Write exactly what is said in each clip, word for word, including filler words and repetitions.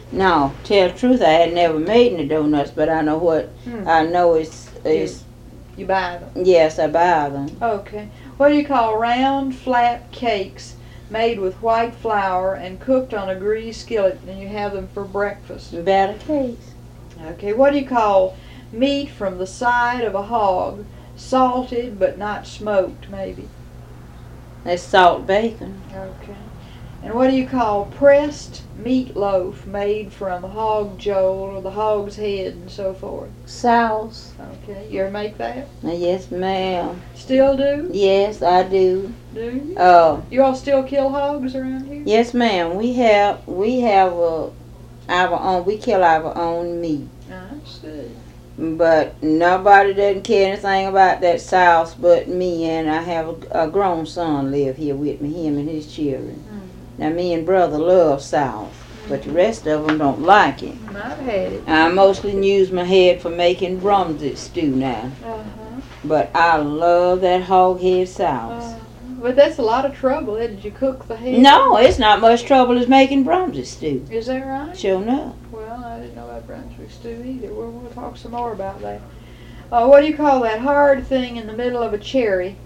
No, tell the truth, I had never made any donuts, but I know what, Hmm. I know it's, it's, You buy them. yes, I buy them. Okay. What do you call round, flat cakes made with white flour and cooked on a greased skillet, and you have them for breakfast? Batter cakes. Okay. What do you call meat from the side of a hog, salted but not smoked, maybe? That's salt bacon. Okay. And what do you call pressed meatloaf made from hog jowl or the hog's head and so forth? Sauce. Okay. You ever make that? Uh, Yes, ma'am. Still do? Yes, I do. Do you? Uh, You all still kill hogs around here? yes, ma'am. We have, we have a, our own, we kill our own meat. I see. But nobody doesn't care anything about that sauce but me, and I have a, a grown son live here with me, him and his children. Mm. Now, me and brother love sauce, but the rest of them don't like it. I've had it. I mostly use my head for making Brunswick stew now, Uh-huh. but I love that hog head sauce. Uh, but that's a lot of trouble, isn't it? You cook the head? No, it's not much trouble as making Brunswick stew. Is that right? Sure enough. Well, I didn't know about Brunswick stew either. We'll, we'll talk some more about that. Uh, what do you call that hard thing in the middle of a cherry?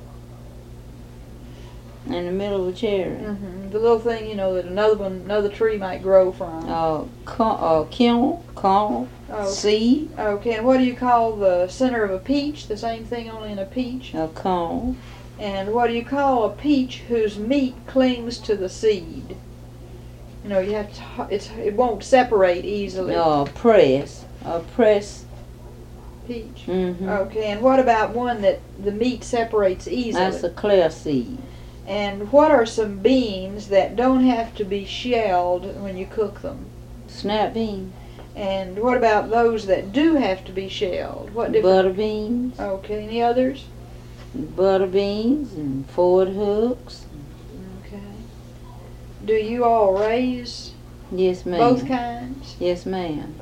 In the middle of a cherry. Mm-hmm. The little thing, you know, that another one, another tree might grow from. Uh, con- uh, kernel, kernel, Oh. seed, Okay, and what do you call the center of a peach? The same thing, only in a peach. a cone, And what do you call a peach whose meat clings to the seed? You know, you have to. It's it won't separate easily. uh, press, a press. Peach. Mm-hmm. Okay, and what about one that the meat separates easily? That's a clear seed. And what are some beans that don't have to be shelled when you cook them? Snap beans, And what about those that do have to be shelled? What different? butter beans, Okay, any others? butter beans, and forward hooks. Okay. Do you all raise Yes, ma'am. both kinds? Yes, ma'am.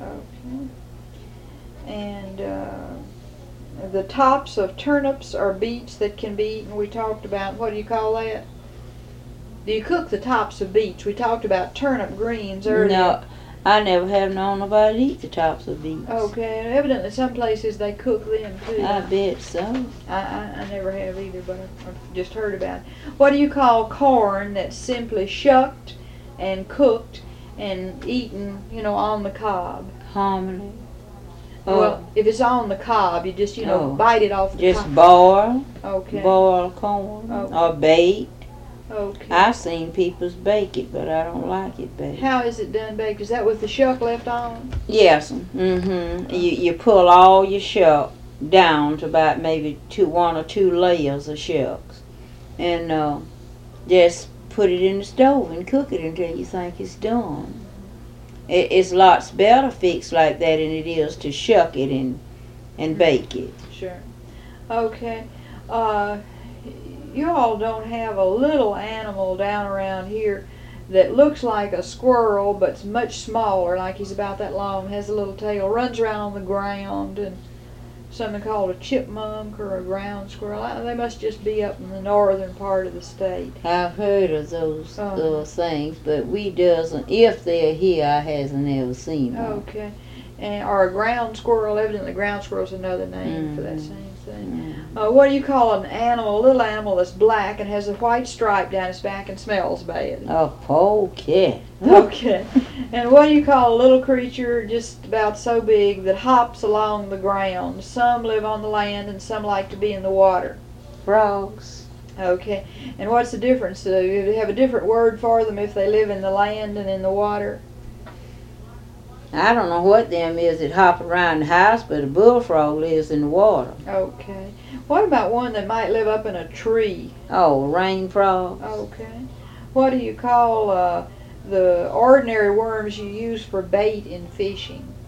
Okay. And uh, the tops of turnips or beets that can be eaten, we talked about. What do you call that? Do you cook the tops of beets? We talked about turnip greens earlier. No, I never have known nobody eat the tops of beets. Okay, and evidently some places they cook them too. I bet so. I, I, I never have either, but I've I've just heard about it. What do you call corn that's simply shucked and cooked and eaten, you know, on the cob? Hominy. Well, if it's on the cob, you just, you know, Oh. bite it off the Just cob. boil, Okay. boil corn, Okay. or bake. Okay. I've seen people bake it, but I don't like it baked. How is it done baked? Is that with the shuck left on? Yes. Mm-hmm. You you pull all your shuck down to about maybe two, one or two layers of shucks, and uh, just put it in the stove and cook it until you think it's done. It, it's lots better fixed like that than it is to shuck it and and bake it. Sure. Okay. Uh, you all don't have a little animal down around here that looks like a squirrel but's much smaller, like he's about that long, has a little tail, runs around on the ground, and something called a chipmunk or a ground squirrel. I- They must just be up in the northern part of the state. I've heard of those Oh. uh, things, but we doesn't. If they're here, I hasn't ever seen them. Okay. And, or a ground squirrel. Evidently ground squirrel's another name for that Mhm. same thing. Mm. Uh, what do you call an animal, a little animal that's black and has a white stripe down its back and smells bad? A polecat. Okay. And what do you call a little creature just about so big that hops along the ground? Some live on the land and some like to be in the water. Frogs. Okay. And what's the difference? Do you have a different word for them if they live in the land and in the water? I don't know what them is that hop around the house, but a bullfrog lives in the water. Okay. What about one that might live up in a tree? Oh, a rain frog. Okay. What do you call uh, the ordinary worms you use for bait in fishing?